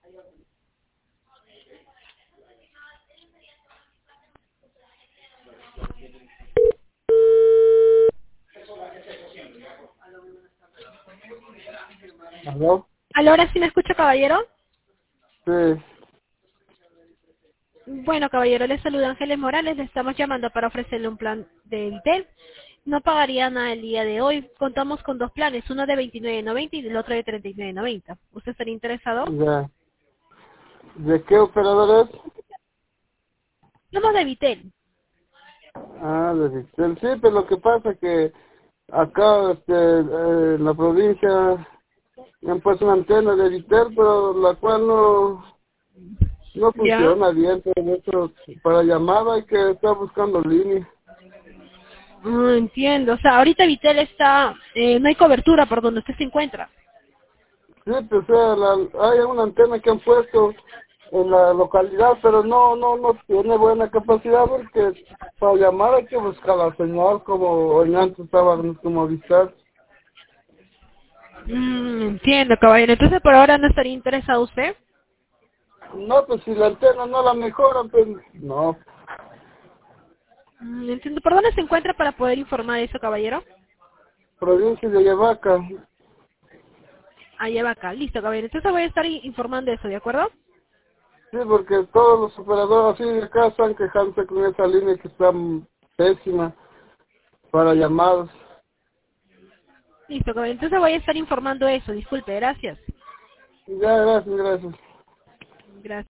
¿Aló? ¿Aló, ahora sí me escucha, caballero? Sí, Bueno, caballero, le saluda Ángeles Morales. Le estamos llamando para ofrecerle un plan de Vitel. No pagaría nada el día de hoy. Contamos con dos planes, uno de 29.90 y el otro de 39.90. ¿Usted estaría interesado? ya. ¿De qué operador es? Somos de Vitel. Ah, de Victel. Sí, pero lo que pasa que acá, en la provincia, me han puesto una antena de Victel, pero la cual no ¿Ya? funciona bien. Pero eso, para llamada hay que estar buscando línea. Entiendo. O sea, ahorita Vitel está... no hay cobertura por donde usted se encuentra. Sí, pues hay una antena que han puesto en la localidad, pero no tiene buena capacidad porque para llamar hay que buscar la señal como en antes estaban como avisar. Entiendo, caballero. Entonces, por ahora no estaría interesado usted. No, pues si la antena no la mejoran, pues no. Entiendo. ¿Por dónde se encuentra para poder informar eso, caballero? Provincia de Yavaca. Allá va acá. Listo, caballero. Entonces voy a estar informando eso, ¿de acuerdo? Sí, porque todos los operadores así de acá están quejándose con esa línea que está pésima para llamadas. Listo, caballero. Entonces voy a estar informando eso. Disculpe, gracias. Ya, gracias, gracias. Gracias.